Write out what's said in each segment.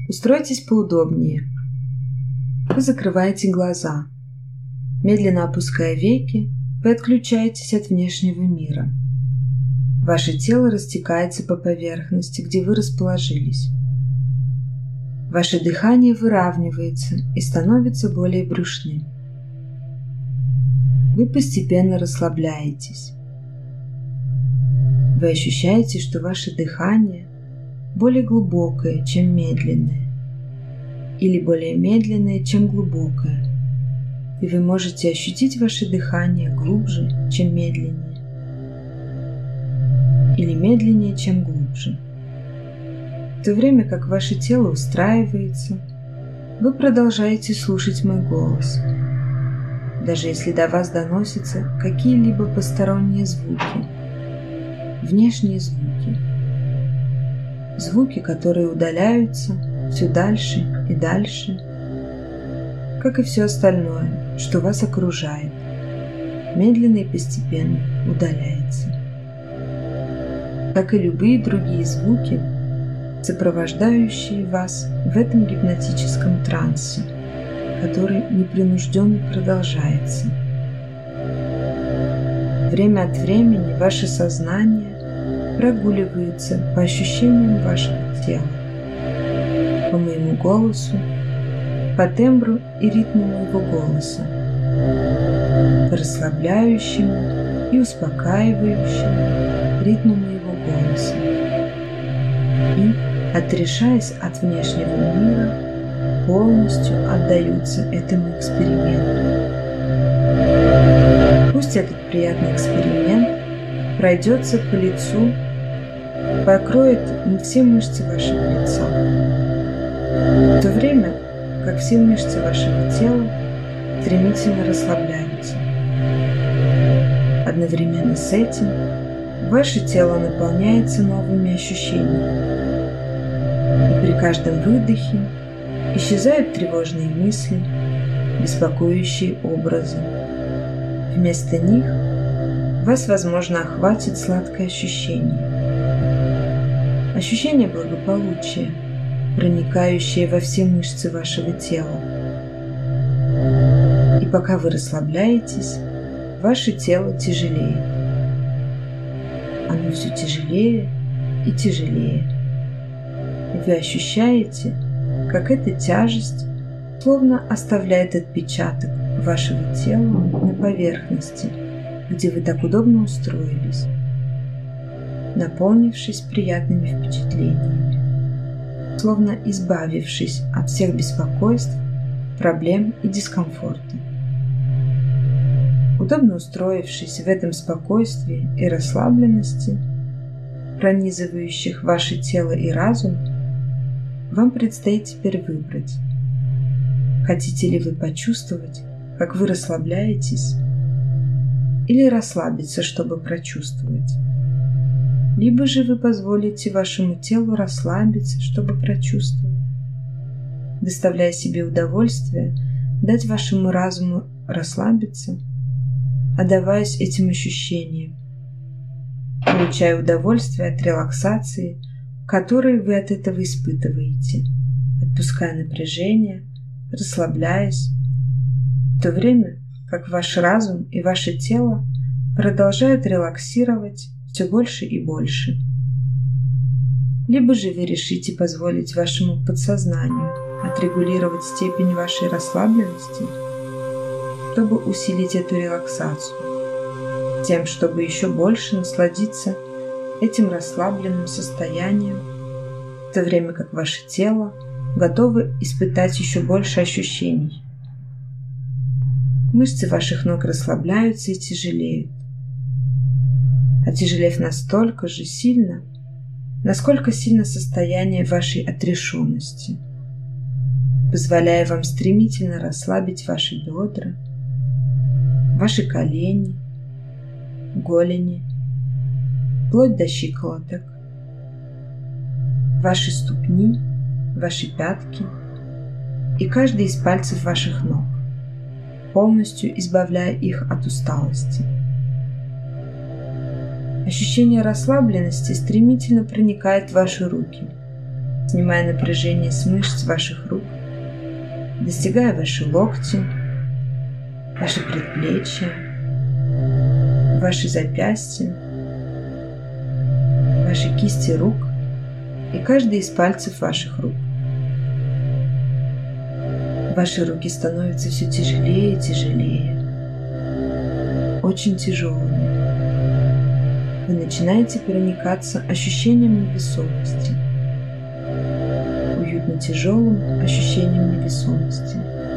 Устройтесь поудобнее. Вы закрываете глаза. Медленно опуская веки, вы отключаетесь от внешнего мира. Ваше тело растекается по поверхности, где вы расположились. Ваше дыхание выравнивается и становится более брюшным. Вы постепенно расслабляетесь. Вы ощущаете, что ваше дыхание более глубокое, чем медленное, или более медленное, чем глубокое, и вы можете ощутить ваше дыхание глубже, чем медленнее, или медленнее, чем глубже. В то время как ваше тело устраивается, вы продолжаете слушать мой голос, даже если до вас доносятся какие-либо посторонние звуки, внешние звуки, звуки, которые удаляются все дальше и дальше, как и все остальное, что вас окружает, медленно и постепенно удаляется. Как и любые другие звуки, сопровождающие вас в этом гипнотическом трансе, который непринужденно продолжается. Время от времени ваше сознание прогуливается по ощущениям вашего тела, по моему голосу, по тембру и ритму моего голоса, по расслабляющему и успокаивающему ритму моего голоса. И, отрешаясь от внешнего мира, полностью отдаются этому эксперименту. Пусть этот приятный эксперимент пройдется по лицу, покроет все мышцы вашего лица, в то время как все мышцы вашего тела стремительно расслабляются. Одновременно с этим ваше тело наполняется новыми ощущениями, и при каждом выдохе исчезают тревожные мысли, беспокоящие образы. Вместо них вас, возможно, охватит сладкое ощущение. Ощущение благополучия, проникающее во все мышцы вашего тела. И пока вы расслабляетесь, ваше тело тяжелеет. Оно все тяжелее и тяжелее. И вы ощущаете, как эта тяжесть словно оставляет отпечаток вашего тела на поверхности, где вы так удобно устроились, наполнившись приятными впечатлениями, словно избавившись от всех беспокойств, проблем и дискомфорта. Удобно устроившись в этом спокойствии и расслабленности, пронизывающих ваше тело и разум, вам предстоит теперь выбрать, хотите ли вы почувствовать, как вы расслабляетесь, или расслабиться, чтобы прочувствовать. Либо же вы позволите вашему телу расслабиться, чтобы прочувствовать, доставляя себе удовольствие, дать вашему разуму расслабиться, отдаваясь этим ощущениям, получая удовольствие от релаксации, которую вы от этого испытываете, отпуская напряжение, расслабляясь, в то время как ваш разум и ваше тело продолжают релаксировать все больше и больше. Либо же вы решите позволить вашему подсознанию отрегулировать степень вашей расслабленности, чтобы усилить эту релаксацию, тем, чтобы еще больше насладиться этим расслабленным состоянием, в то время как ваше тело готово испытать еще больше ощущений. Мышцы ваших ног расслабляются и тяжелеют, отяжелев настолько же сильно, насколько сильно состояние вашей отрешенности, позволяя вам стремительно расслабить ваши бедра, ваши колени, голени, вплоть до щиколоток, ваши ступни, ваши пятки и каждый из пальцев ваших ног, полностью избавляя их от усталости. Ощущение расслабленности стремительно проникает в ваши руки, снимая напряжение с мышц ваших рук, достигая ваши локти, ваши предплечья, ваши запястья, ваши кисти рук и каждый из пальцев ваших рук. Ваши руки становятся все тяжелее и тяжелее, очень тяжелыми. Вы начинаете проникаться ощущением невесомости, уютно тяжелым ощущением невесомости.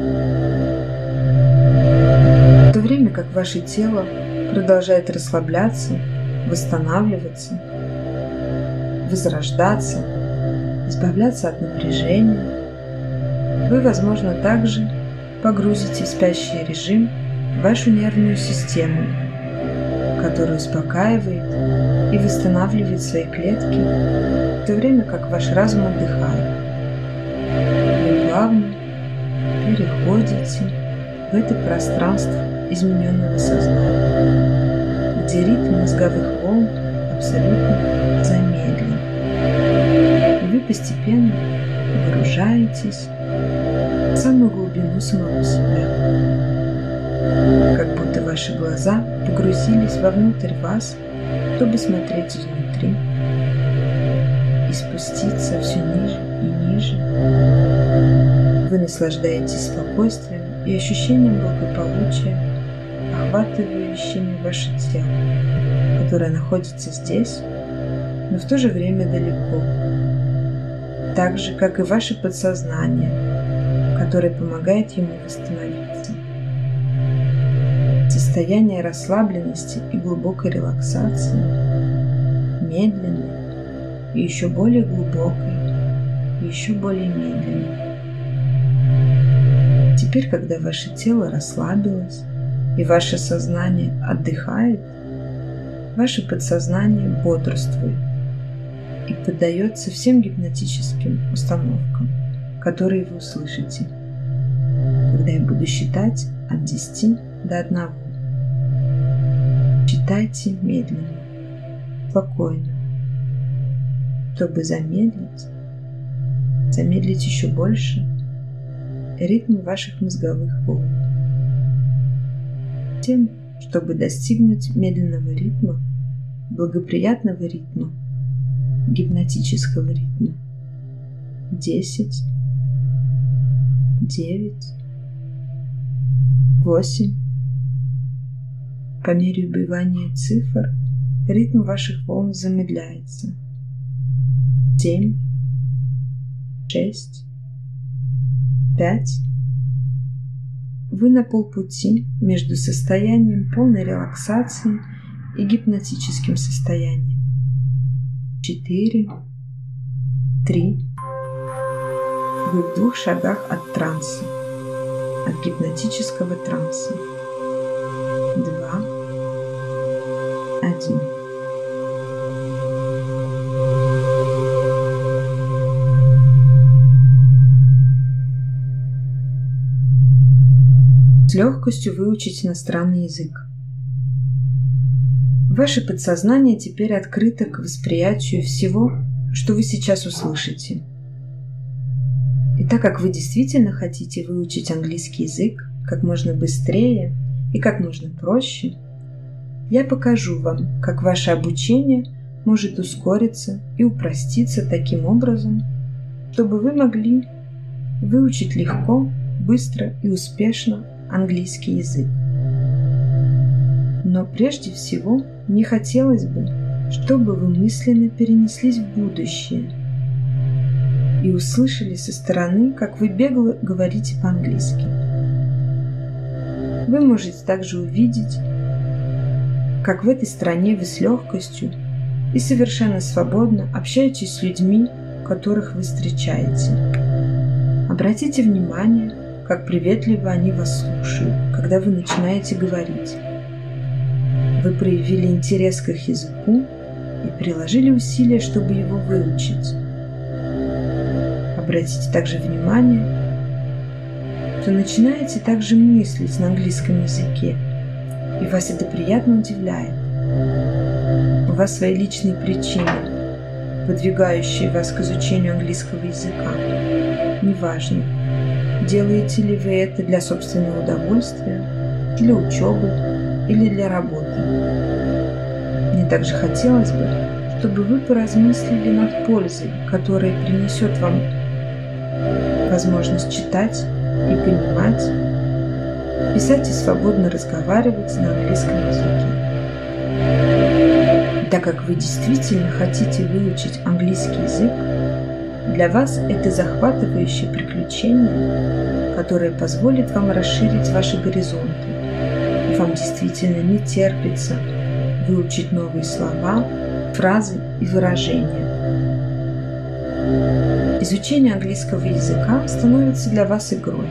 В то время как ваше тело продолжает расслабляться, восстанавливаться, возрождаться, избавляться от напряжения, вы, возможно, также погрузите в спящий режим вашу нервную систему, которая успокаивает и восстанавливает свои клетки, в то время как ваш разум отдыхает. Вы плавно переходите в это пространство измененного сознания, где ритм мозговых волн абсолютно замедлен. И вы постепенно погружаетесь в самую глубину самого себя, как будто ваши глаза погрузились вовнутрь вас, чтобы смотреть изнутри и спуститься все ниже и ниже. Вы наслаждаетесь спокойствием и ощущением благополучия, охватывающими ваше тело, которое находится здесь, но в то же время далеко, так же, как и ваше подсознание, которое помогает ему восстановиться. Состояние расслабленности и глубокой релаксации, медленной и еще более глубокой, и еще более медленной. Теперь, когда ваше тело расслабилось и ваше сознание отдыхает, ваше подсознание бодрствует и поддается всем гипнотическим установкам, которые вы услышите, когда я буду считать от 10 до 1. Считайте медленно, спокойно, чтобы замедлить еще больше ритм ваших мозговых волн. Тем, чтобы достигнуть медленного ритма, благоприятного ритма, гипнотического ритма. 10, 9, 8. По мере убывания цифр ритм ваших волн замедляется. 7, 6, 5. Вы на полпути между состоянием полной релаксации и гипнотическим состоянием. 4, 3. Вы в 2 шагах от транса, от гипнотического транса. 2, 1. С легкостью выучить иностранный язык. Ваше подсознание теперь открыто к восприятию всего, что вы сейчас услышите. И так как вы действительно хотите выучить английский язык как можно быстрее и как можно проще, я покажу вам, как ваше обучение может ускориться и упроститься таким образом, чтобы вы могли выучить легко, быстро и успешно английский язык. Но прежде всего мне хотелось бы, чтобы вы мысленно перенеслись в будущее и услышали со стороны, как вы бегло говорите по-английски. Вы можете также увидеть, как в этой стране вы с легкостью и совершенно свободно общаетесь с людьми, которых вы встречаете. Обратите внимание, как приветливо они вас слушают, когда вы начинаете говорить. Вы проявили интерес к их языку и приложили усилия, чтобы его выучить. Обратите также внимание, что начинаете также мыслить на английском языке, и вас это приятно удивляет. У вас свои личные причины, подвигающие вас к изучению английского языка. Неважно, делаете ли вы это для собственного удовольствия, для учебы или для работы. Мне также хотелось бы, чтобы вы поразмыслили над пользой, которая принесет вам возможность читать и понимать, писать и свободно разговаривать на английском языке. Так как вы действительно хотите выучить английский язык, для вас это захватывающее приключение, которое позволит вам расширить ваши горизонты, и вам действительно не терпится выучить новые слова, фразы и выражения. Изучение английского языка становится для вас игрой.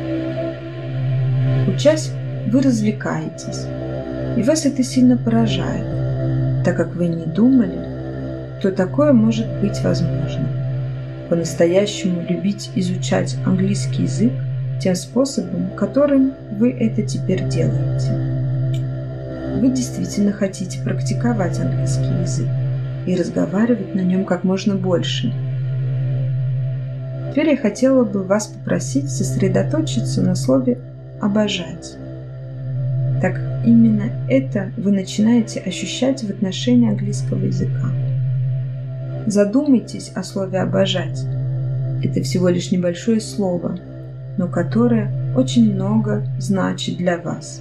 Учась, вы развлекаетесь, и вас это сильно поражает, так как вы не думали, что такое может быть возможно. По-настоящему любить изучать английский язык тем способом, которым вы это теперь делаете. Вы действительно хотите практиковать английский язык и разговаривать на нем как можно больше. Теперь я хотела бы вас попросить сосредоточиться на слове «обожать». Так именно это вы начинаете ощущать в отношении английского языка. Задумайтесь о слове «обожать». Это всего лишь небольшое слово, но которое очень много значит для вас.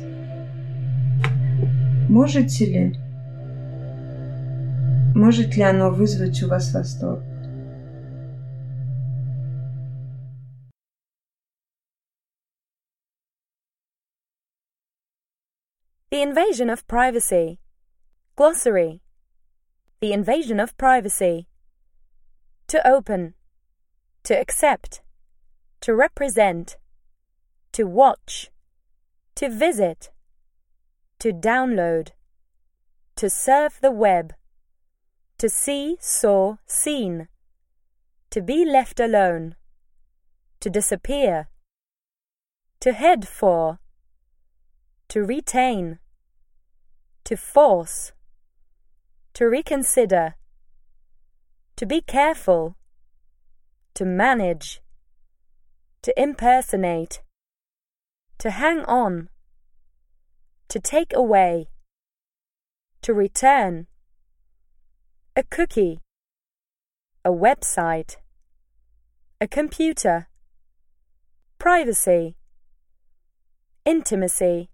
Может ли оно вызвать у вас восторг? The invasion of privacy. Glossary. The invasion of privacy. To open. To accept. To represent. To watch. To visit. To download. To surf the web. To see, saw, seen. To be left alone. To disappear. To head for. To retain. To force. To reconsider. To be careful. To manage. To impersonate. To hang on. To take away. To return. A cookie. A website. A computer. Privacy. Intimacy.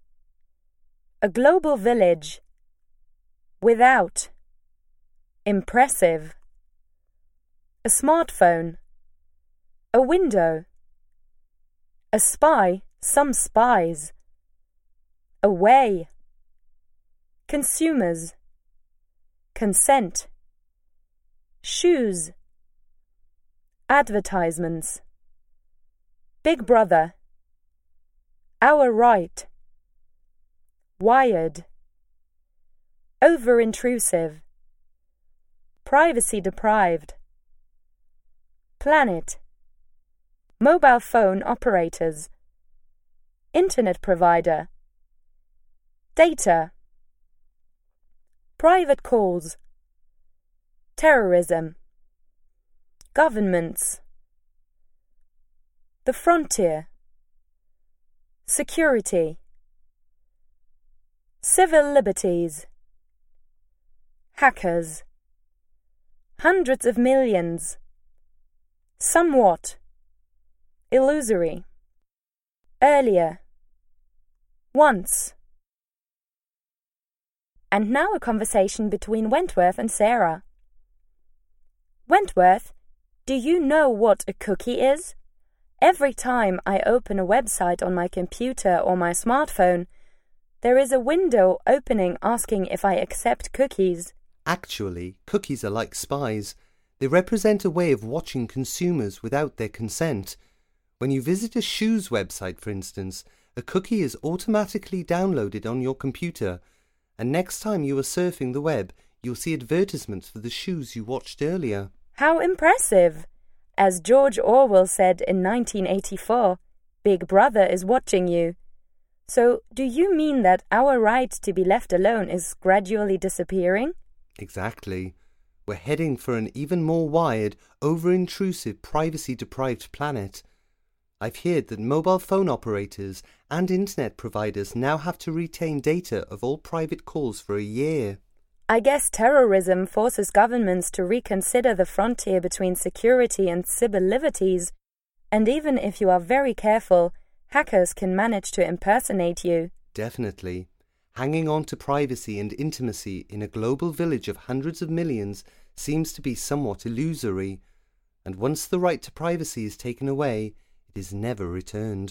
A global village. Without. Impressive. A smartphone. A window. A spy, some spies. Away. Consumers. Consent. Shoes. Advertisements. Big Brother. Our right. Wired. Over-intrusive. Privacy deprived. Planet. Mobile phone operators. Internet provider. Data. Private calls. Terrorism. Governments. The frontier. Security. Civil liberties. Hackers. Hundreds of millions. Somewhat. Illusory. Earlier. Once. And now a conversation between Wentworth and Sarah. Wentworth, do you know what a cookie is? Every time I open a website on my computer or my smartphone, there is a window opening asking if I accept cookies. Actually, cookies are like spies. They represent a way of watching consumers without their consent. When you visit a shoes website, for instance, a cookie is automatically downloaded on your computer, and next time you are surfing the web, you'll see advertisements for the shoes you watched earlier. How impressive! As George Orwell said in 1984, Big Brother is watching you. So, do you mean that our right to be left alone is gradually disappearing? Exactly. We're heading for an even more wired, over-intrusive, privacy-deprived planet. I've heard that mobile phone operators and internet providers now have to retain data of all private calls for a year. I guess terrorism forces governments to reconsider the frontier between security and civil liberties, and even if you are very careful, hackers can manage to impersonate you. Definitely. Hanging on to privacy and intimacy in a global village of hundreds of millions seems to be somewhat illusory, and once the right to privacy is taken away, it is never returned.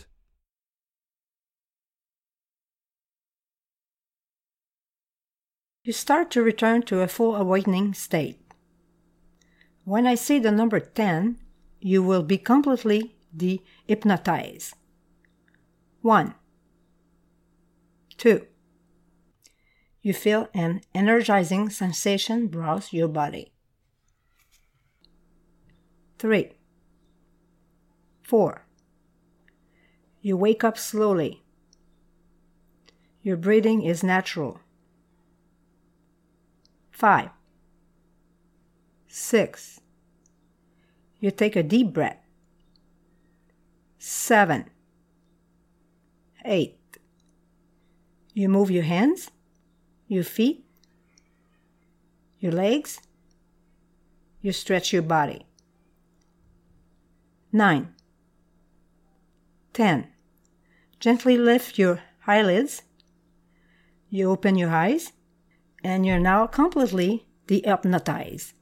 You start to return to a full awakening state. When I say the number 10, you will be completely de-hypnotized. 1, 2. You feel an energizing sensation browse your body. 3, 4. You wake up slowly. Your breathing is natural. 5, 6. You take a deep breath. 7, 8. You move your hands, your feet, your legs. You stretch your body. 9, 10. Gently lift your eyelids. You open your eyes, and you're now completely de-hypnotized.